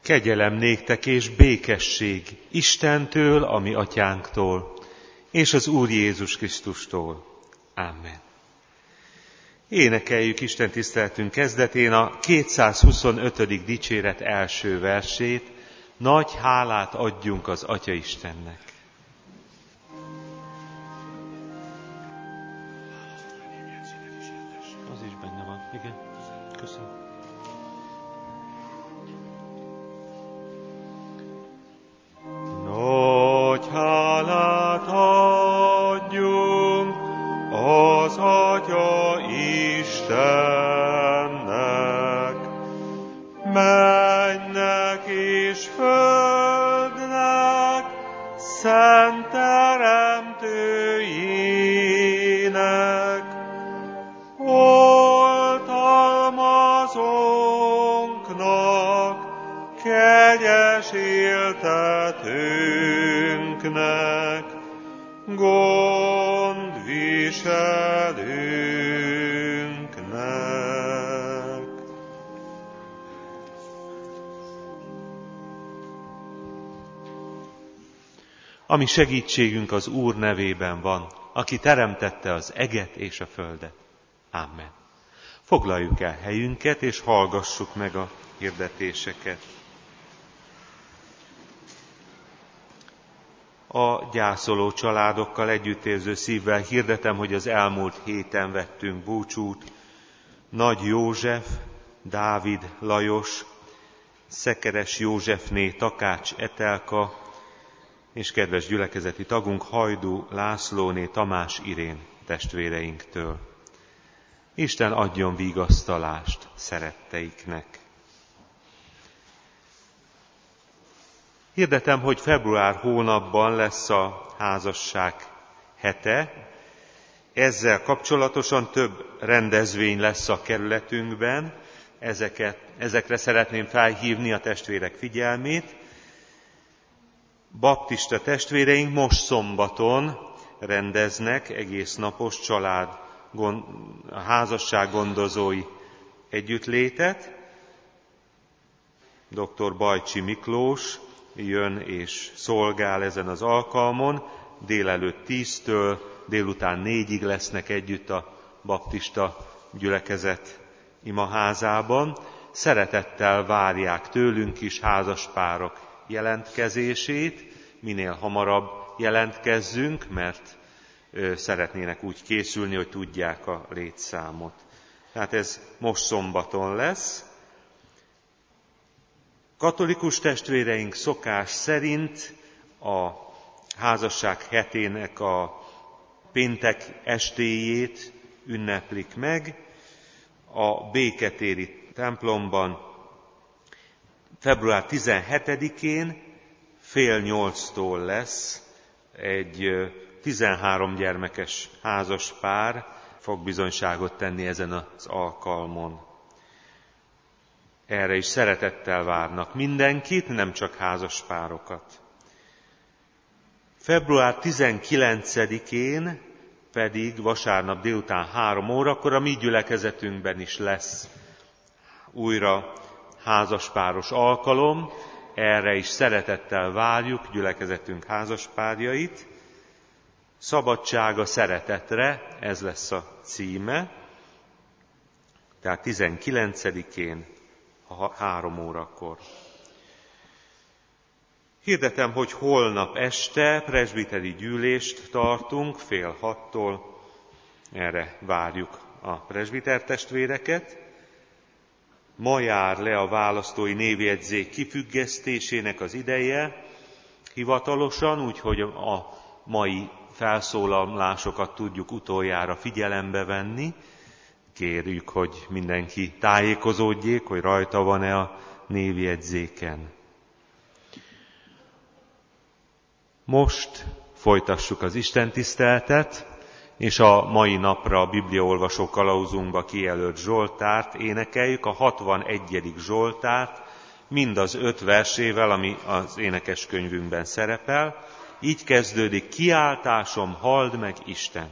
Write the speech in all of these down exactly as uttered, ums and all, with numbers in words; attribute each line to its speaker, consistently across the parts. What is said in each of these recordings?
Speaker 1: Kegyelem néktek és békesség Istentől, a mi atyánktól, és az Úr Jézus Krisztustól. Amen. Énekeljük Isten tiszteletünk kezdetén a kétszázhuszonötödik dicséret első versét. Nagy hálát adjunk az Atya Istennek. Az is benne van, igen. Köszönöm. Nagy hálát adjunk az Atya Istennek, mennek és földnek, szent teremtőjének, oltalmazónknak, kegyes éltetőnknek, gondviselőnknek. Ami segítségünk az Úr nevében van, aki teremtette az eget és a földet. Amen. Foglaljuk el helyünket, és hallgassuk meg a hirdetéseket. A gyászoló családokkal együttérző szívvel hirdetem, hogy az elmúlt héten vettünk búcsút Nagy József, Dávid Lajos, Szekeres Józsefné Takács Etelka, és kedves gyülekezeti tagunk Hajdú Lászlóné Tamás Irén testvéreinktől. Isten adjon vigasztalást szeretteiknek. Hirdetem, hogy február hónapban lesz a házasság hete. Ezzel kapcsolatosan több rendezvény lesz a kerületünkben. Ezeket, ezekre szeretném felhívni a testvérek figyelmét. Baptista testvéreink most szombaton rendeznek egész napos család, gond, házassággondozói együttlétet. dr. Bajcsi Miklós jön és szolgál ezen az alkalmon. Délelőtt tíztől délután négyig lesznek együtt a baptista gyülekezet imaházában. Szeretettel várják tőlünk is házaspárok jelentkezését, minél hamarabb jelentkezzünk, mert szeretnének úgy készülni, hogy tudják a létszámot. Tehát ez most szombaton lesz. Katolikus testvéreink szokás szerint a házasság hetének a péntek estéjét ünneplik meg a Béketéri templomban február tizenhetedikén fél nyolctól lesz egy tizenhárom gyermekes házas pár, fog bizonyságot tenni ezen az alkalmon. Erre is szeretettel várnak mindenkit, nem csak házaspárokat. február tizenkilencedikén pedig vasárnap délután három órakor a mi gyülekezetünkben is lesz újra házaspáros alkalom. Erre is szeretettel várjuk gyülekezetünk házaspárjait. Szabadság a szeretetre, ez lesz a címe. Tehát tizenkilencedikén három órakor. Hirdetem, hogy holnap este presbiteri gyűlést tartunk fél hattól. Erre várjuk a presbiter testvéreket. Ma jár le a választói névjegyzék kifüggesztésének az ideje hivatalosan, úgyhogy a mai felszólalásokat tudjuk utoljára figyelembe venni. Kérjük, hogy mindenki tájékozódjék, hogy rajta van-e a névjegyzéken. Most folytassuk az istentiszteletet, és a mai napra a bibliaolvasó kalauzunkba kijelölt zsoltárt énekeljük, a hatvanegyedik zsoltárt, mind az öt versével, ami az énekeskönyvünkben szerepel. Így kezdődik: kiáltásom, halld meg Isten!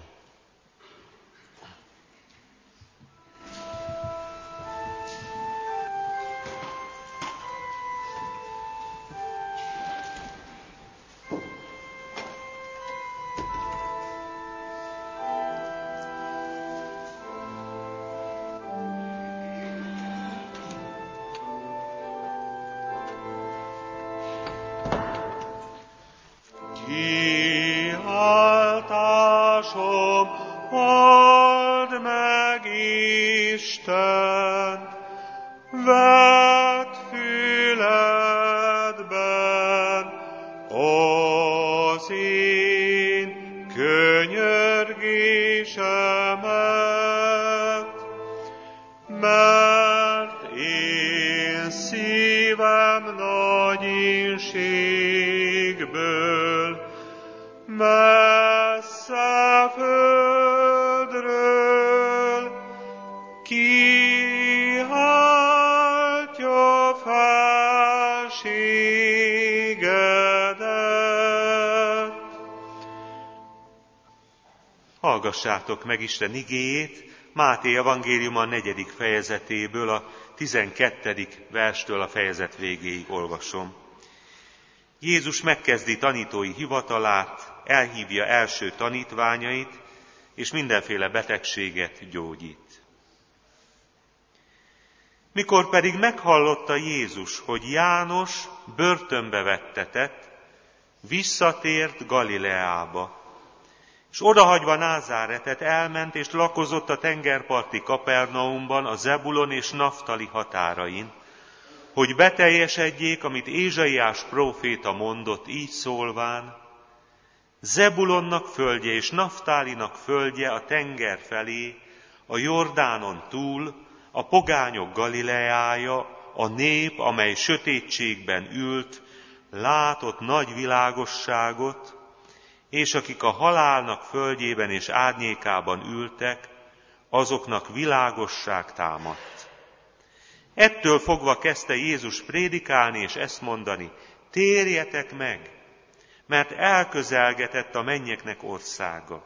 Speaker 1: kiáltásom, halld meg Istent, vedd füledben az én könyörgésemet, mert én szívem nagy ínségből messze földről kiháltja felségedet. Hallgassátok meg Isten igéjét, Máté evangéliuma a negyedik fejezetéből, a tizenkettedik verstől a fejezet végéig olvasom. Jézus megkezdi tanítói hivatalát, elhívja első tanítványait, és mindenféle betegséget gyógyít. Mikor pedig meghallotta Jézus, hogy János börtönbe vettetett, visszatért Galileába, és odahagyva Názáretet elment, és lakozott a tengerparti Kapernaumban, a Zebulon és Naftali határain, hogy beteljesedjék, amit Ézsaiás próféta mondott, így szólván: Zebulonnak földje és Naftálinak földje a tenger felé, a Jordánon túl, a pogányok Galileája, a nép, amely sötétségben ült, látott nagy világosságot, és akik a halálnak földjében és árnyékában ültek, azoknak világosság támadt. Ettől fogva kezdte Jézus prédikálni és ezt mondani: térjetek meg, mert elközelgetett a mennyeknek országa.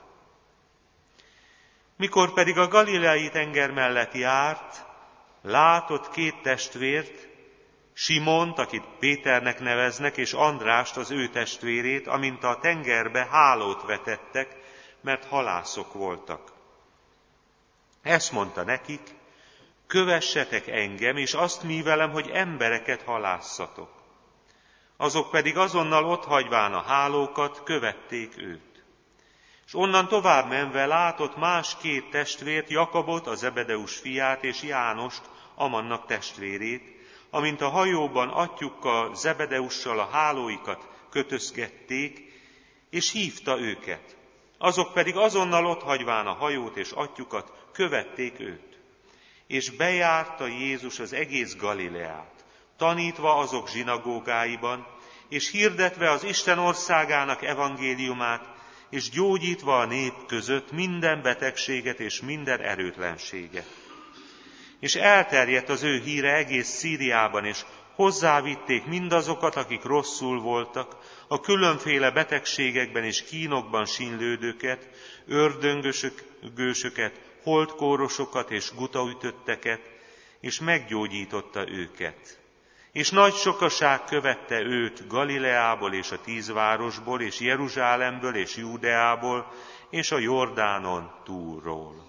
Speaker 1: Mikor pedig a galileai tenger mellett járt, látott két testvért, Simont, akit Péternek neveznek, és Andrást, az ő testvérét, amint a tengerbe hálót vetettek, mert halászok voltak. Ezt mondta nekik: kövessetek engem, és azt mívelem, hogy embereket halászatok. Azok pedig azonnal otthagyván a hálókat követték őt. És onnan tovább menve látott más két testvért, Jakabot, a Zebedeus fiát, és Jánost, Amannak testvérét, amint a hajóban atyjukkal, Zebedeussal a hálóikat kötözgették, és hívta őket. Azok pedig azonnal otthagyván a hajót és atyjukat követték őt. És bejárta Jézus az egész Galileát, tanítva azok zsinagógáiban, és hirdetve az Isten országának evangéliumát, és gyógyítva a nép között minden betegséget és minden erőtlenséget. És elterjedt az ő híre egész Szíriában, és hozzávitték mindazokat, akik rosszul voltak, a különféle betegségekben és kínokban sínlődőket, ördöngösöket, holtkórosokat és gutaütötteket, és meggyógyította őket. És nagy sokaság követte őt Galileából és a tíz városból, és Jeruzsálemből és Júdeából, és a Jordánon túlról.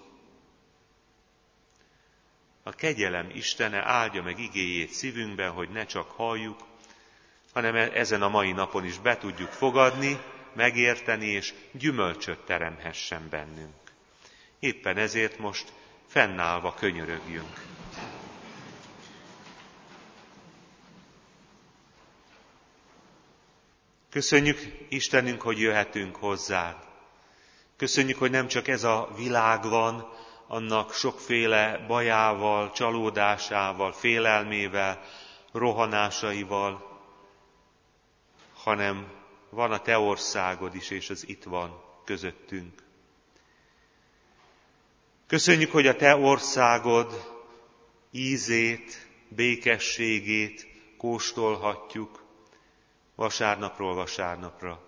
Speaker 1: A kegyelem Istene áldja meg igéjét szívünkben, hogy ne csak halljuk, hanem ezen a mai napon is be tudjuk fogadni, megérteni, és gyümölcsöt teremhessen bennünk. Éppen ezért most fennállva könyörögjünk. Köszönjük, Istenünk, hogy jöhetünk hozzád. Köszönjük, hogy nem csak ez a világ van, annak sokféle bajával, csalódásával, félelmével, rohanásaival, hanem van a te országod is, és az itt van közöttünk. Köszönjük, hogy a te országod ízét, békességét kóstolhatjuk vasárnapról vasárnapra.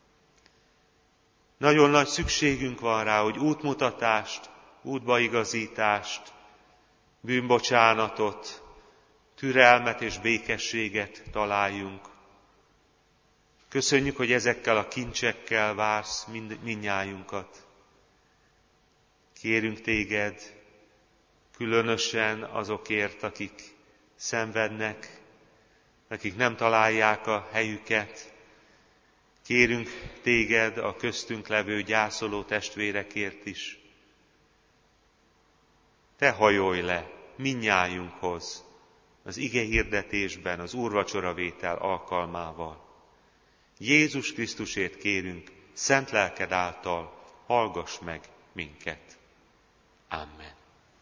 Speaker 1: Nagyon nagy szükségünk van rá, hogy útmutatást, útbaigazítást, bűnbocsánatot, türelmet és békességet találjunk. Köszönjük, hogy ezekkel a kincsekkel vársz mind, mindnyájunkat. Kérünk téged, különösen azokért, akik szenvednek, akik nem találják a helyüket. Kérünk téged a köztünk levő gyászoló testvérekért is. Te hajolj le mindnyájunkhoz az ige hirdetésben, az úrvacsoravétel alkalmával. Jézus Krisztusért kérünk, szent lelked által hallgass meg minket. Amen.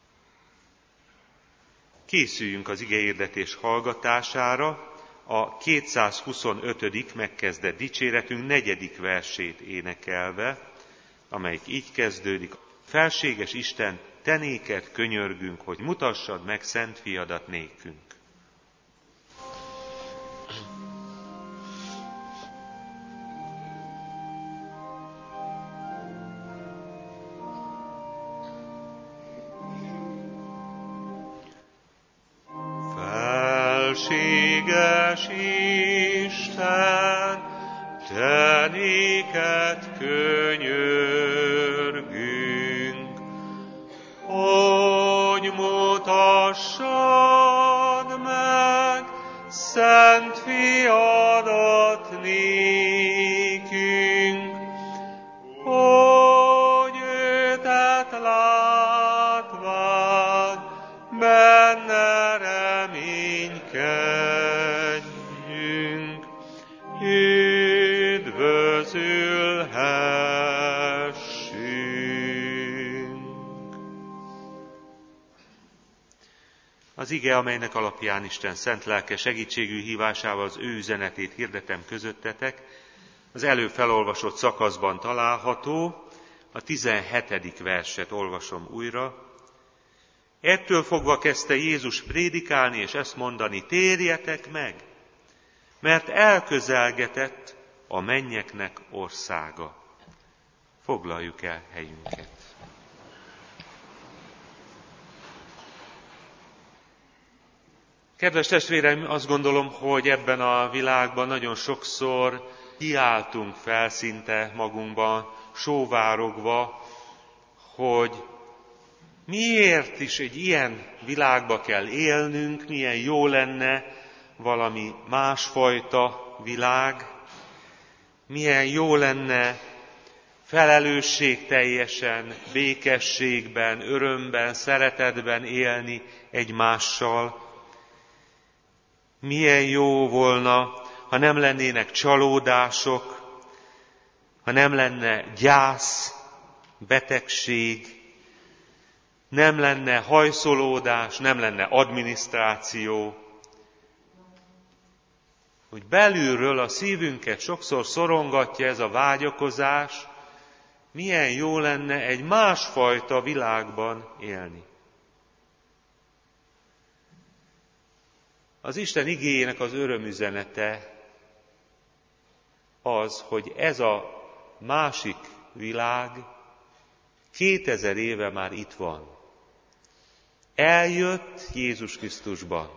Speaker 1: Készüljünk az ige hirdetés hallgatására, a kétszázhuszonötödik megkezdett dicséretünk negyedik versét énekelve, amelyik így kezdődik. Felséges Isten, te néked könyörgünk, hogy mutassad meg szent fiadat nékünk.
Speaker 2: Felséges Isten, te néked könyörgünk, hogy mutassad meg szent fiadat nékünk, hogy őtet látván benne reménykedjünk, üdvözülhessünk.
Speaker 1: Az ige, amelynek alapján Isten szent lelke segítségű hívásával az ő üzenetét hirdetem közöttetek, az előbb felolvasott szakaszban található, a tizenhetedik verset olvasom újra. Ettől fogva kezdte Jézus prédikálni és ezt mondani, térjetek meg, mert elközelgetett a mennyeknek országa. Foglaljuk el helyünket. Kedves testvéreim, azt gondolom, hogy ebben a világban nagyon sokszor kiáltunk fel szinte magunkban, sóvárogva, hogy miért is egy ilyen világba kell élnünk, milyen jó lenne valami másfajta világ, milyen jó lenne felelősségteljesen, békességben, örömben, szeretetben élni egymással. Milyen jó volna, ha nem lennének csalódások, ha nem lenne gyász, betegség, nem lenne hajszolódás, nem lenne adminisztráció, hogy belülről a szívünket sokszor szorongatja ez a vágyakozás, milyen jó lenne egy másfajta világban élni. Az Isten igéjének az örömüzenete az, hogy ez a másik világ kétezer éve már itt van. Eljött Jézus Krisztusban.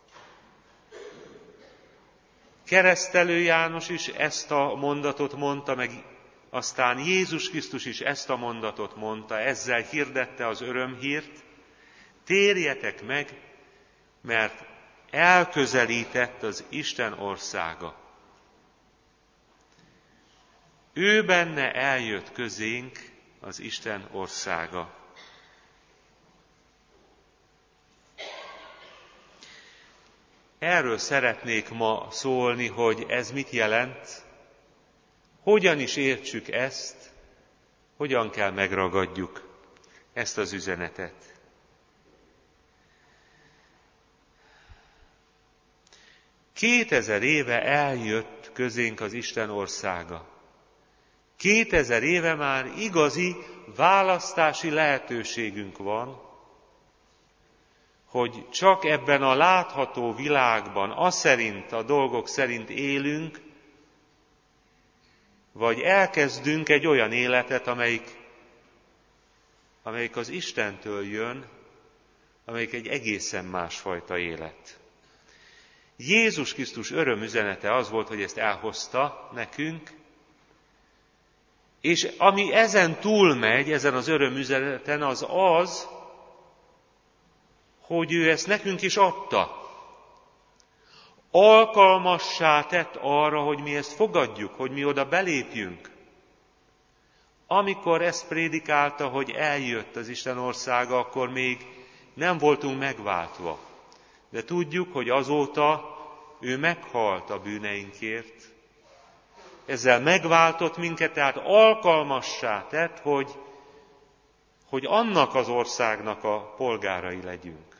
Speaker 1: Keresztelő János is ezt a mondatot mondta, meg aztán Jézus Krisztus is ezt a mondatot mondta, ezzel hirdette az örömhírt. Térjetek meg, mert elközelített az Isten országa. Ő benne eljött közénk az Isten országa. Erről szeretnék ma szólni, hogy ez mit jelent, hogyan is értsük ezt, hogyan kell megragadjuk ezt az üzenetet. Kétezer éve eljött közénk az Isten országa. Kétezer éve már igazi választási lehetőségünk van, hogy csak ebben a látható világban, az szerint, a dolgok szerint élünk, vagy elkezdünk egy olyan életet, amelyik, amelyik az Istentől jön, amelyik egy egészen másfajta élet. Jézus Krisztus örömüzenete az volt, hogy ezt elhozta nekünk, és ami ezen túlmegy, ezen az örömüzeneten, az az, hogy ő ezt nekünk is adta. alkalmassá tett arra, hogy mi ezt fogadjuk, hogy mi oda belépjünk. Amikor ezt prédikálta, hogy eljött az Isten országa, akkor még nem voltunk megváltva. De tudjuk, hogy azóta ő meghalt a bűneinkért. Ezzel megváltott minket, tehát alkalmassá tett, hogy, hogy annak az országnak a polgárai legyünk.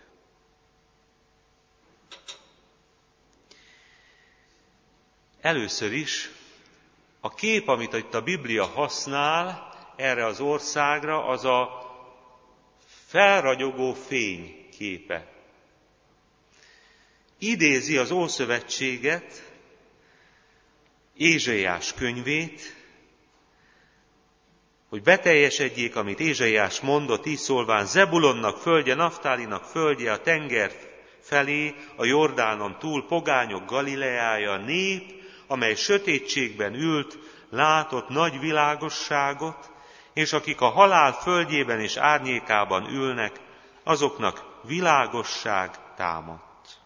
Speaker 1: Először is a kép, amit itt a Biblia használ erre az országra, az a felragyogó fény képe. Idézi az Ószövetséget, Ézsaiás könyvét, hogy beteljesedjék, amit Ézsaiás mondott, így szólván: Zebulonnak földje, Naftálinak földje, a tenger felé, a Jordánon túl, pogányok Galileája, nép, amely sötétségben ült, látott nagy világosságot, és akik a halál földjében és árnyékában ülnek, azoknak világosság támadt.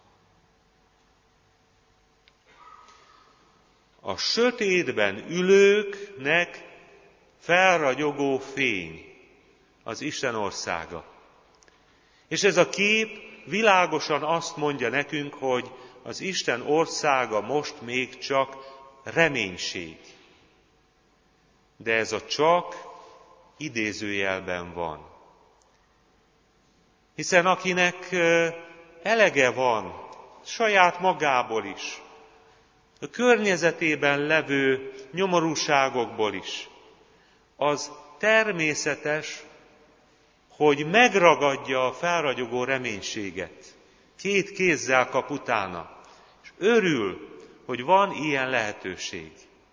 Speaker 1: A sötétben ülőknek felragyogó fény az Isten országa. És ez a kép világosan azt mondja nekünk, hogy az Isten országa most még csak reménység. De ez a csak idézőjelben van. Hiszen akinek elege van saját magából is, a környezetében levő nyomorúságokból is, az természetes, hogy megragadja a felragyogó reménységet. Két kézzel kap utána, és örül, hogy van ilyen lehetőség.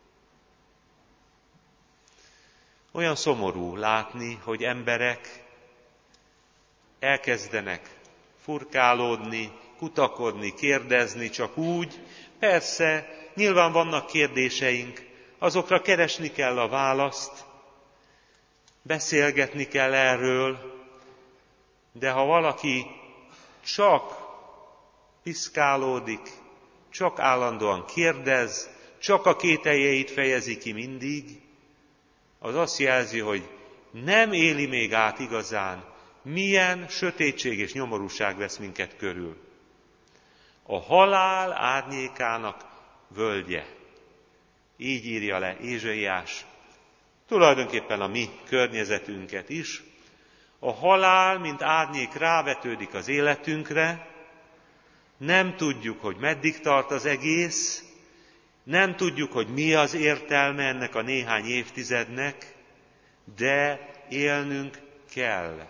Speaker 1: Olyan szomorú látni, hogy emberek elkezdenek furkálódni, kutakodni, kérdezni csak úgy. Persze, nyilván vannak kérdéseink, azokra keresni kell a választ, beszélgetni kell erről, de ha valaki csak piszkálódik, csak állandóan kérdez, csak a kételjeit fejezi ki mindig, az azt jelzi, hogy nem éli még át igazán, milyen sötétség és nyomorúság vesz minket körül. A halál árnyékának völgye. Így írja le Ézsaiás, tulajdonképpen a mi környezetünket is. A halál, mint árnyék rávetődik az életünkre, nem tudjuk, hogy meddig tart az egész, nem tudjuk, hogy mi az értelme ennek a néhány évtizednek, de élnünk kell.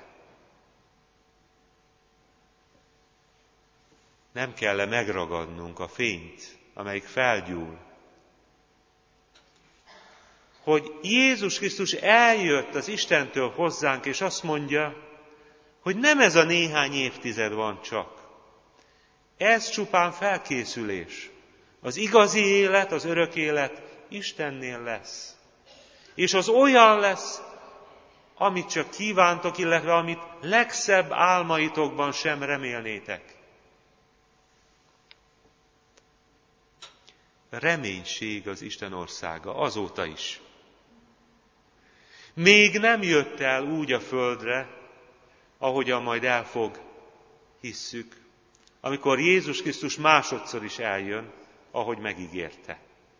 Speaker 1: Nem kell-e megragadnunk a fényt, amelyik felgyúl? Hogy Jézus Krisztus eljött az Istentől hozzánk, és azt mondja, hogy nem ez a néhány évtized van csak. Ez csupán felkészülés. Az igazi élet, az örök élet Istennél lesz. És az olyan lesz, amit csak kívántok, illetve amit legszebb álmaitokban sem remélnétek. Reménység az Isten országa, azóta is. Még nem jött el úgy a földre, ahogyan majd el fog, hisszük, amikor Jézus Krisztus másodszor is eljön, ahogy megígérte.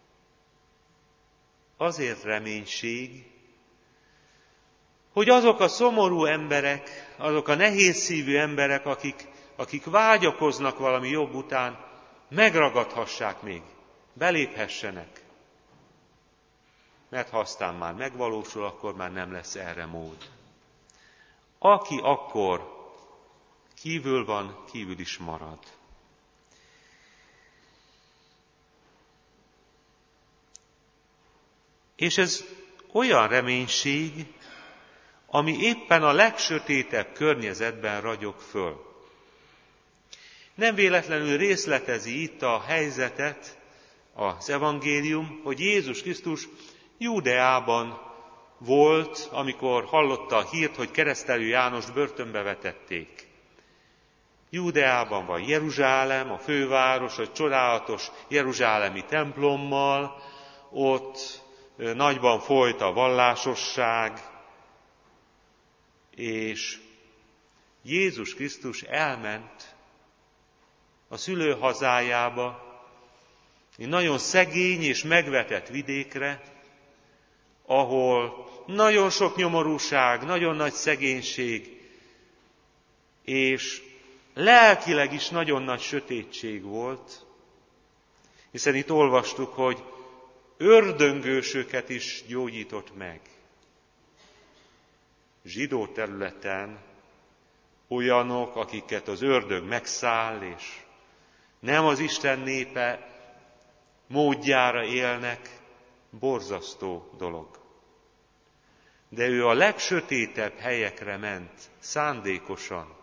Speaker 1: Azért reménység, hogy azok a szomorú emberek, azok a nehézszívű emberek, akik, akik vágyakoznak valami jobb után, megragadhassák még, beléphessenek. Mert ha aztán már megvalósul, akkor már nem lesz erre mód. Aki akkor kívül van, kívül is marad. És ez olyan reménység, ami éppen a legsötétebb környezetben ragyog föl. Nem véletlenül részletezi itt a helyzetet az evangélium, hogy Jézus Krisztus Júdeában volt, amikor hallotta a hírt, hogy Keresztelő Jánost börtönbe vetették. Júdeában van Jeruzsálem, a főváros, a csodálatos jeruzsálemi templommal, ott nagyban folyt a vallásosság, és Jézus Krisztus elment a szülőhazájába, egy nagyon szegény és megvetett vidékre, ahol nagyon sok nyomorúság, nagyon nagy szegénység, és lelkileg is nagyon nagy sötétség volt, hiszen itt olvastuk, hogy ördöngősöket is gyógyított meg. Zsidó területen olyanok, akiket az ördög megszáll, és nem az Isten népe módjára élnek, borzasztó dolog. De ő a legsötétebb helyekre ment, szándékosan.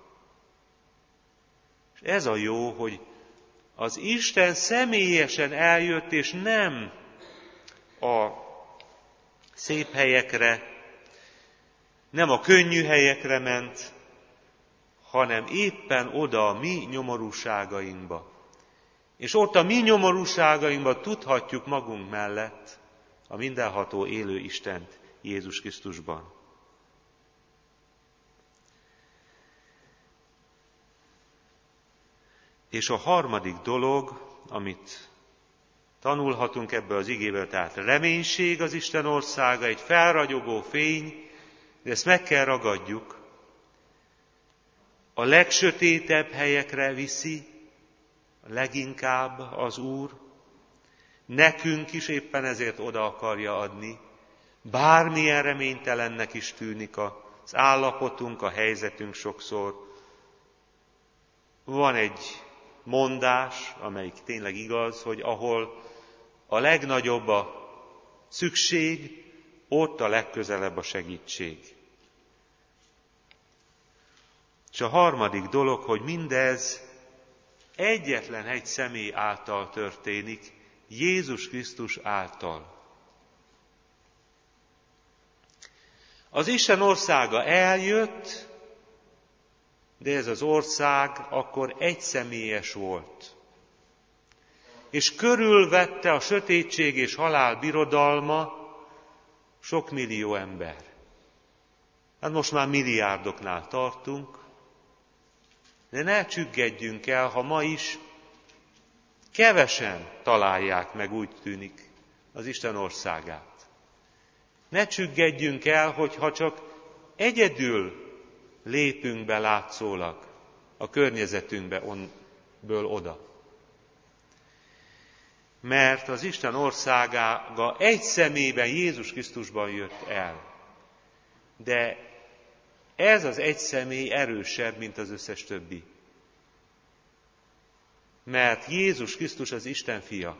Speaker 1: És ez a jó, hogy az Isten személyesen eljött, és nem a szép helyekre, nem a könnyű helyekre ment, hanem éppen oda a mi nyomorúságainkba. És ott a mi nyomorúságainkba tudhatjuk magunk mellett a mindenható élő Istent Jézus Krisztusban. És a harmadik dolog, amit tanulhatunk ebből az igéből, tehát reménység az Isten országa, egy felragyogó fény, de ezt meg kell ragadjuk. A legsötétebb helyekre viszi, leginkább az Úr, nekünk is éppen ezért oda akarja adni, bármilyen reménytelennek is tűnik az állapotunk, a helyzetünk sokszor. Van egy mondás, amelyik tényleg igaz, hogy ahol a legnagyobb a szükség, ott a legközelebb a segítség. És a harmadik dolog, hogy mindez egyetlen egy személy által történik, Jézus Krisztus által. Az Isten országa eljött, de ez az ország akkor egyszemélyes volt. És körülvette a sötétség és halál birodalma sok millió ember. Hát most már milliárdoknál tartunk, de ne csüggedjünk el, ha ma is kevesen találják meg, úgy tűnik, az Isten országát. Ne csüggedjünk el, hogyha csak egyedül lépünk be látszólag a környezetünkbe onből oda. Mert az Isten országa egy személyben, Jézus Krisztusban jött el. De ez az egy személy erősebb, mint az összes többi. Mert Jézus Krisztus az Isten fia.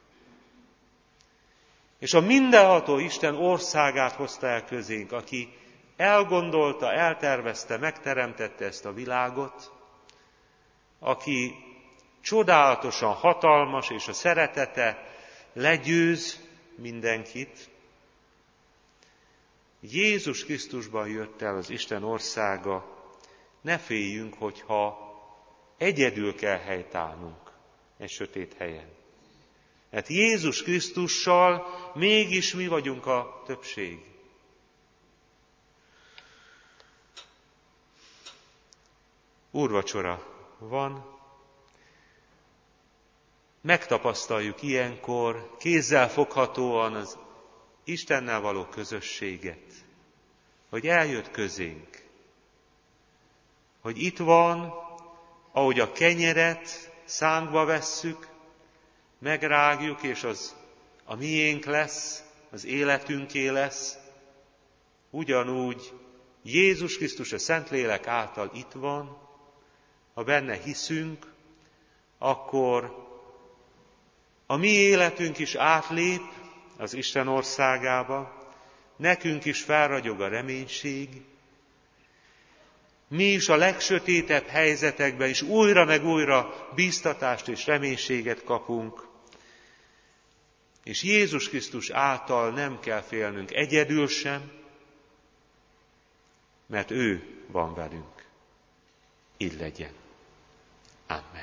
Speaker 1: És a mindenható Isten országát hozta el közénk, aki elgondolta, eltervezte, megteremtette ezt a világot, aki csodálatosan hatalmas, és a szeretete legyőz mindenkit. Jézus Krisztusban jött el az Isten országa, ne féljünk, hogyha egyedül kell helytállnunk egy sötét helyen. Mert Jézus Krisztussal mégis mi vagyunk a többség. Úrvacsora van, megtapasztaljuk ilyenkor kézzel foghatóan az Istennel való közösséget, hogy eljött közénk, hogy itt van, ahogy a kenyeret szánkba vesszük, megrágjuk, és az a miénk lesz, az életünké lesz, ugyanúgy Jézus Krisztus a Szentlélek által itt van, ha benne hiszünk, akkor a mi életünk is átlép az Isten országába, nekünk is felragyog a reménység, mi is a legsötétebb helyzetekben is újra meg újra bíztatást és reménységet kapunk, és Jézus Krisztus által nem kell félnünk egyedül sem, mert ő van velünk. Így legyen. Amen.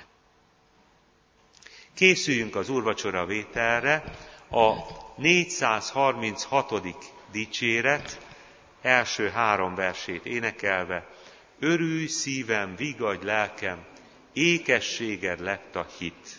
Speaker 1: Készüljünk az úrvacsora vételre, a négyszázharminchatodik dicséret első három versét énekelve: örülj szívem, vigadj lelkem, ékességed lett a hit.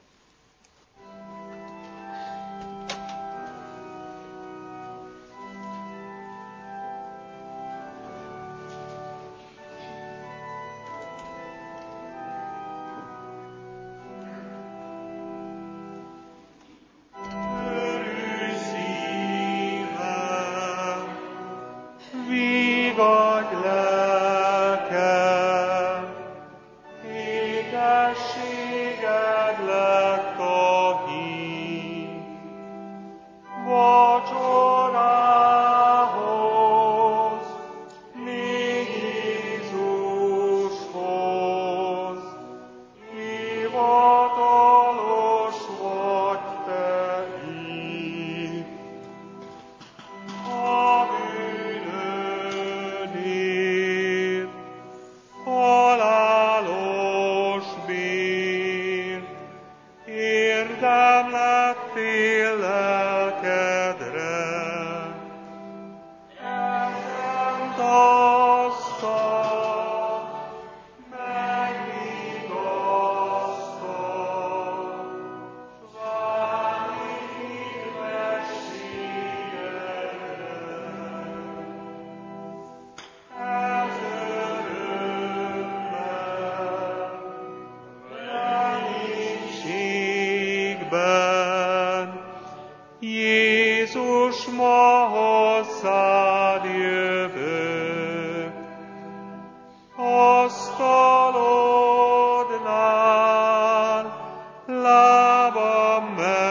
Speaker 2: Jézus, ma hozzád jövök, asztalodnál lábam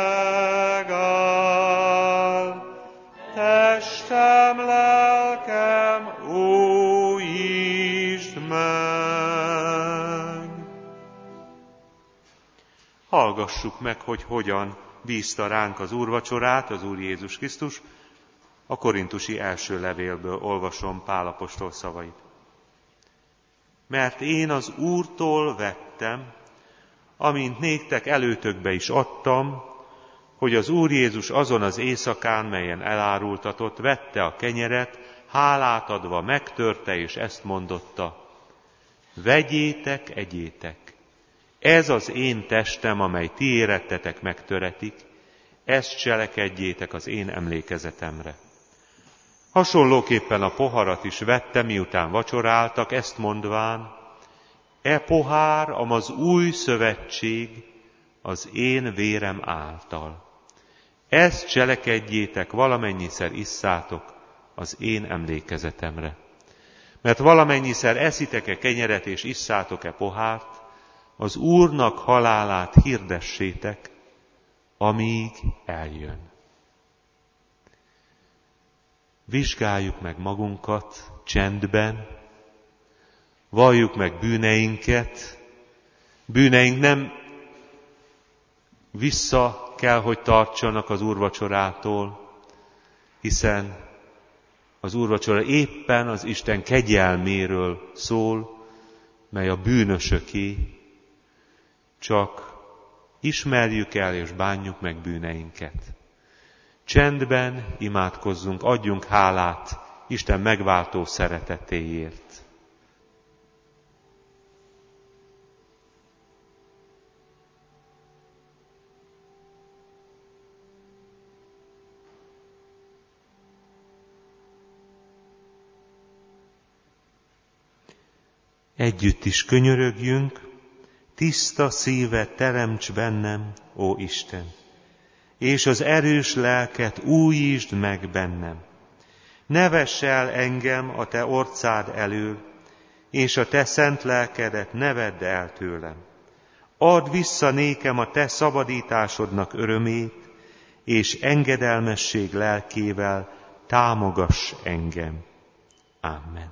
Speaker 2: megáll, testem, lelkem újítsd meg.
Speaker 1: Hallgassuk meg, hogy hogyan bízta ránk az úrvacsorát az Úr Jézus Krisztus. A korintusi első levélből olvasom Pál apostol szavait. Mert én az Úrtól vettem, amint néktek előtökbe is adtam, hogy az Úr Jézus azon az éjszakán, melyen elárultatott, vette a kenyeret, hálát adva megtörte, és ezt mondotta: vegyétek, egyétek, ez az én testem, amely ti érettetek megtöretik, ezt cselekedjétek az én emlékezetemre. Hasonlóképpen a poharat is vette, miután vacsoráltak, ezt mondván: e pohár, am az új szövetség az én vérem által. Ezt cselekedjétek, valamennyiszer isszátok az én emlékezetemre. Mert valamennyiszer eszitek-e kenyeret és isszátok-e pohárt, az Úrnak halálát hirdessétek, amíg eljön. Vizsgáljuk meg magunkat csendben, valljuk meg bűneinket. Bűneink nem vissza kell, hogy tartsanak az úrvacsorától, hiszen az úrvacsora éppen az Isten kegyelméről szól, mely a bűnösöké. Csak ismerjük el és bánjuk meg bűneinket. Csendben imádkozzunk, adjunk hálát Isten megváltó szeretetéért. Együtt is könyörögjünk: tiszta szívet teremts bennem, ó Isten, és az erős lelket újítsd meg bennem. Ne vess el engem a te orcád elől, és a te szent lelkedet ne vedd el tőlem. Add vissza nékem a te szabadításodnak örömét, és engedelmesség lelkével támogass engem. Amen.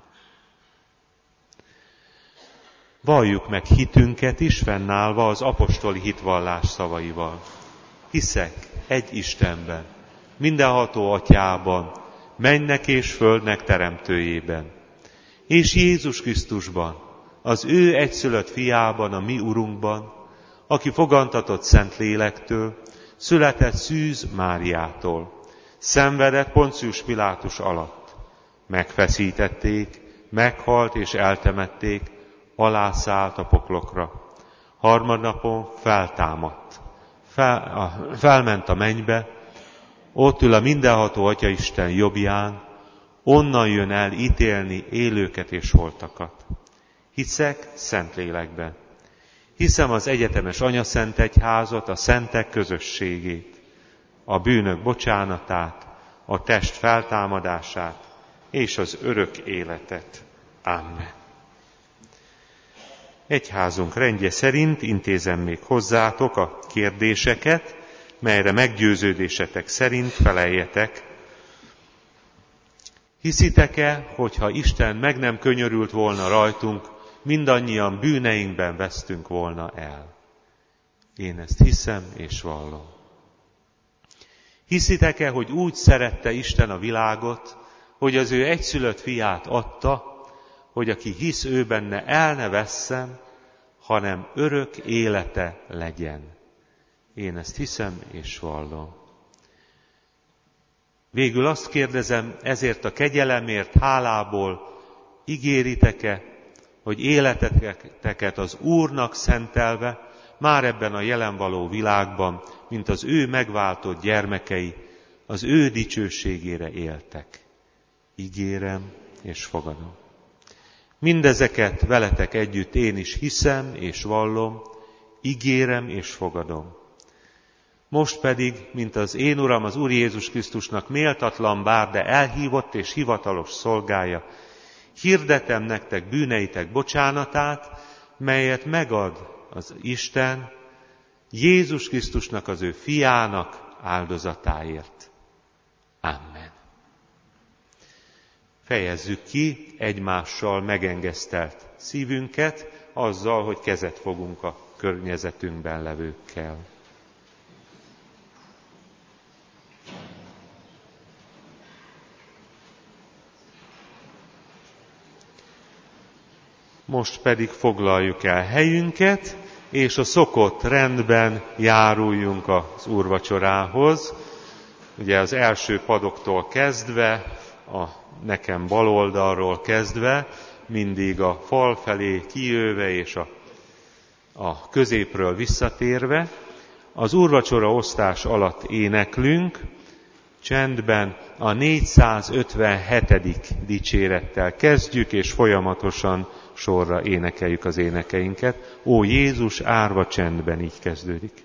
Speaker 1: Valljuk meg hitünket is fennállva az apostoli hitvallás szavaival. Hiszek egy Istenben, mindenható Atyában, mennek és földnek teremtőjében, és Jézus Krisztusban, az ő egyszülött fiában, a mi Urunkban, aki fogantatott Szent Lélektől, született Szűz Máriától, szenvedett Poncius Pilátus alatt, megfeszítették, meghalt és eltemették, alászállt a poklokra. Harmadnapon feltámadt, fel, a, felment a mennybe, ott ül a mindenható Atyaisten jobbján, onnan jön el ítélni élőket és holtakat. Hiszek Szentlélekben. Hiszem az egyetemes Anyaszent Egyházat, a szentek közösségét, a bűnök bocsánatát, a test feltámadását és az örök életet. Amen. Egyházunk rendje szerint intézem még hozzátok a kérdéseket, melyre meggyőződésetek szerint feleljetek. Hiszitek-e, hogyha Isten meg nem könyörült volna rajtunk, mindannyian bűneinkben vesztünk volna el? Én ezt hiszem és vallom. Hiszitek-e, hogy úgy szerette Isten a világot, hogy az ő egyszülött fiát adta, hogy aki hisz ő benne, el ne vesszen, hanem örök élete legyen? Én ezt hiszem és vallom. Végül azt kérdezem, ezért a kegyelemért hálából ígéritek-e, hogy életeteket az Úrnak szentelve, már ebben a jelen való világban, mint az ő megváltott gyermekei, az ő dicsőségére éltek? Ígérem és fogadom. Mindezeket veletek együtt én is hiszem és vallom, ígérem és fogadom. Most pedig, mint az én Uram, az Úr Jézus Krisztusnak méltatlan bár, de elhívott és hivatalos szolgája, hirdetem nektek bűneitek bocsánatát, melyet megad az Isten Jézus Krisztusnak, az ő fiának áldozatáért. Amen. Fejezzük ki egymással megengesztelt szívünket azzal, hogy kezet fogunk a környezetünkben levőkkel. Most pedig foglaljuk el helyünket, és a szokott rendben járuljunk az úrvacsorához. Ugye az első padoktól kezdve, a nekem bal oldalról kezdve, mindig a fal felé kijöve és a, a középről visszatérve, az úrvacsora osztás alatt éneklünk, csendben a négyszázötvenhetedik dicsérettel kezdjük, és folyamatosan sorra énekeljük az énekeinket. Ó Jézus, árva csendben, így kezdődik.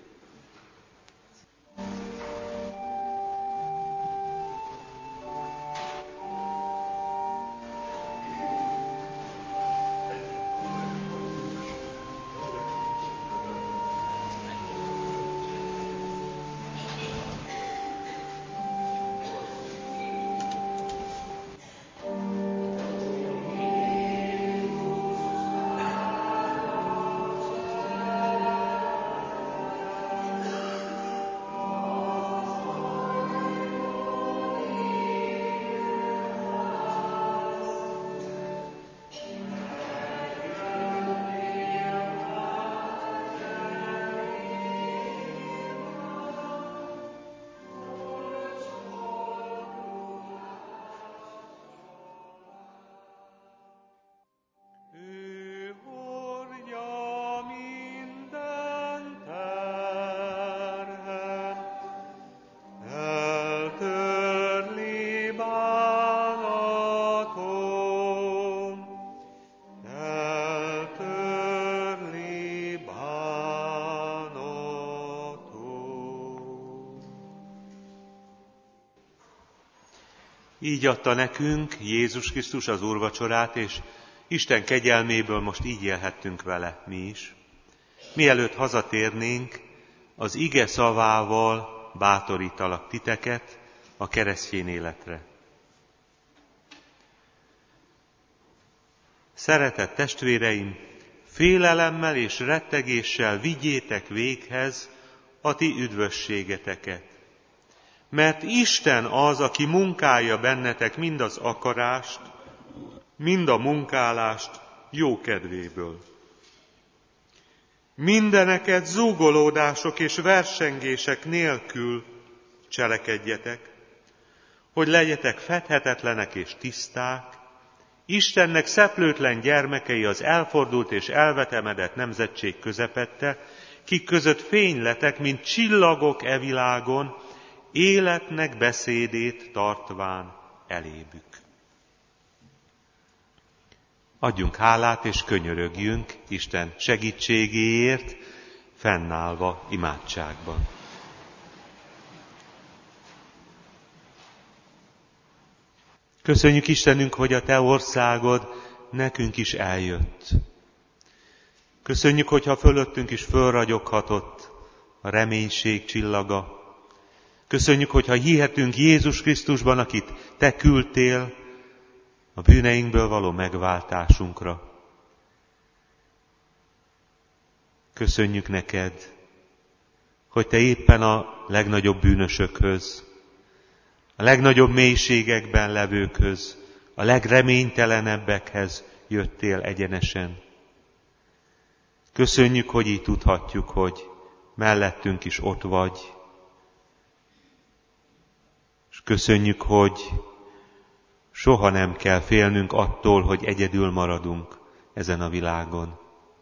Speaker 1: Így adta nekünk Jézus Krisztus az úrvacsorát, és Isten kegyelméből most így élhettünk vele mi is. Mielőtt hazatérnénk, az ige szavával bátorítalak titeket a keresztény életre. Szeretett testvéreim, félelemmel és rettegéssel vigyétek véghez a ti üdvösségeteket. Mert Isten az, aki munkálja bennetek mind az akarást, mind a munkálást jó kedvéből. Mindeneket zúgolódások és versengések nélkül cselekedjetek, hogy legyetek fedhetetlenek és tiszták, Istennek szeplőtlen gyermekei az elfordult és elvetemedett nemzetség közepette, kik között fényletek, mint csillagok e világon, életnek beszédét tartván elébük. Adjunk hálát és könyörögjünk Isten segítségéért, fennállva imádságban. Köszönjük Istenünk, hogy a Te országod nekünk is eljött. Köszönjük, hogyha fölöttünk is fölragyoghatott a reménység csillaga. Köszönjük, hogyha hihetünk Jézus Krisztusban, akit Te küldtél a bűneinkből való megváltásunkra. Köszönjük neked, hogy Te éppen a legnagyobb bűnösökhöz, a legnagyobb mélységekben levőkhöz, a legreménytelenebbekhez jöttél egyenesen. Köszönjük, hogy így tudhatjuk, hogy mellettünk is ott vagy. És köszönjük, hogy soha nem kell félnünk attól, hogy egyedül maradunk ezen a világon.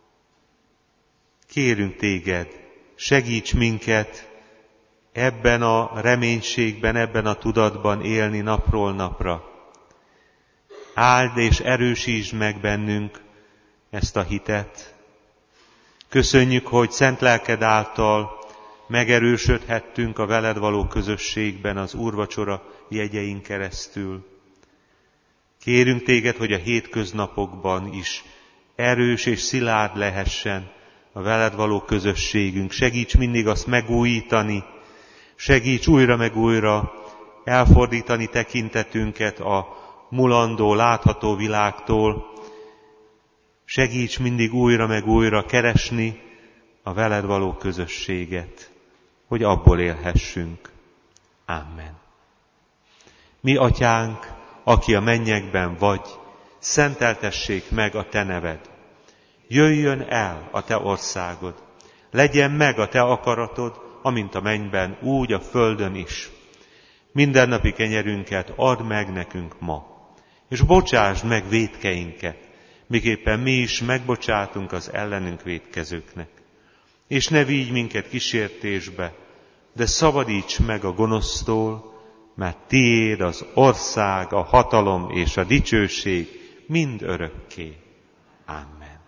Speaker 1: Kérünk téged, segíts minket ebben a reménységben, ebben a tudatban élni napról napra. Áld és erősítsd meg bennünk ezt a hitet. Köszönjük, hogy szent lelked által megerősödhettünk a veled való közösségben az úrvacsora jegyein keresztül. Kérünk téged, hogy a hétköznapokban is erős és szilárd lehessen a veled való közösségünk. Segíts mindig azt megújítani, segíts újra meg újra elfordítani tekintetünket a mulandó, látható világtól. Segíts mindig újra meg újra keresni a veled való közösséget, hogy abból élhessünk. Amen. Mi, Atyánk, aki a mennyekben vagy, szenteltessék meg a Te neved. Jöjjön el a Te országod, legyen meg a Te akaratod, amint a mennyben, úgy a földön is. Mindennapi kenyerünket add meg nekünk ma, és bocsásd meg vétkeinket, miképpen mi is megbocsátunk az ellenünk vétkezőknek. És ne vigy minket kísértésbe, de szabadíts meg a gonosztól, mert tiéd az ország, a hatalom és a dicsőség mind örökké. Amen.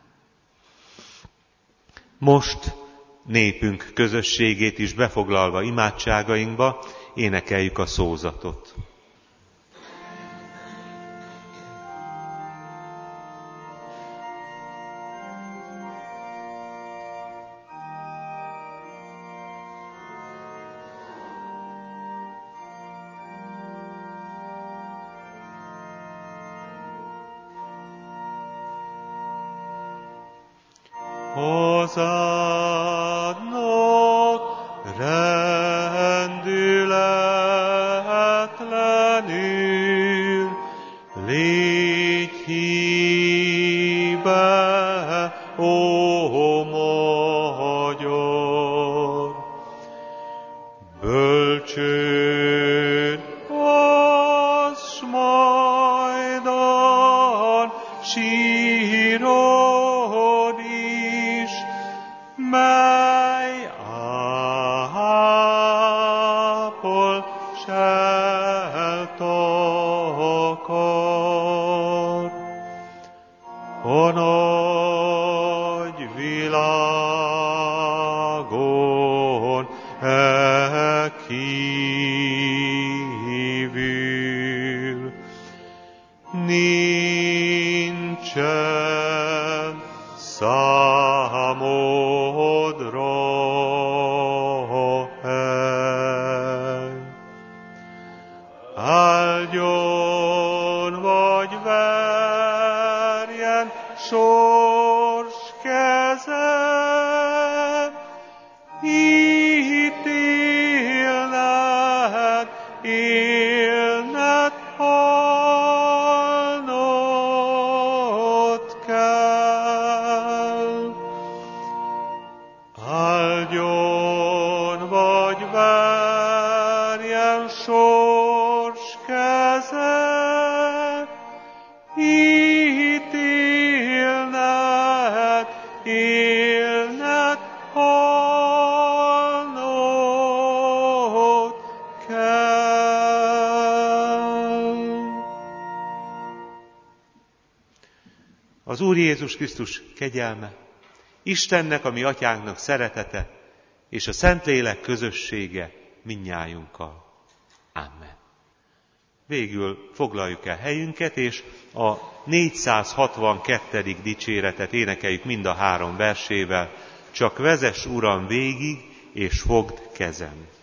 Speaker 1: Most népünk közösségét is befoglalva imádságainkba énekeljük a szózatot.
Speaker 2: Hozzáadnak rendületlenül, légy híve, ó magyar. Bölcsőd az majdan sírod is, mely ápol seltakar. A nagy világon e kívül nincsen számodra hely. Áldjon vagy verjen sors kezem, ítélned, élned halnod kell. ítélned, élned, halnod kell.
Speaker 1: Az Úr Jézus Krisztus kegyelme, Istennek, a mi atyánknak szeretete, és a Szentlélek közössége mindnyájunkkal. Amen. Végül foglaljuk el helyünket, és a négyszázhatvankettedik dicséretet énekeljük mind a három versével. Csak vezess, Uram, végig, és fogd kezem.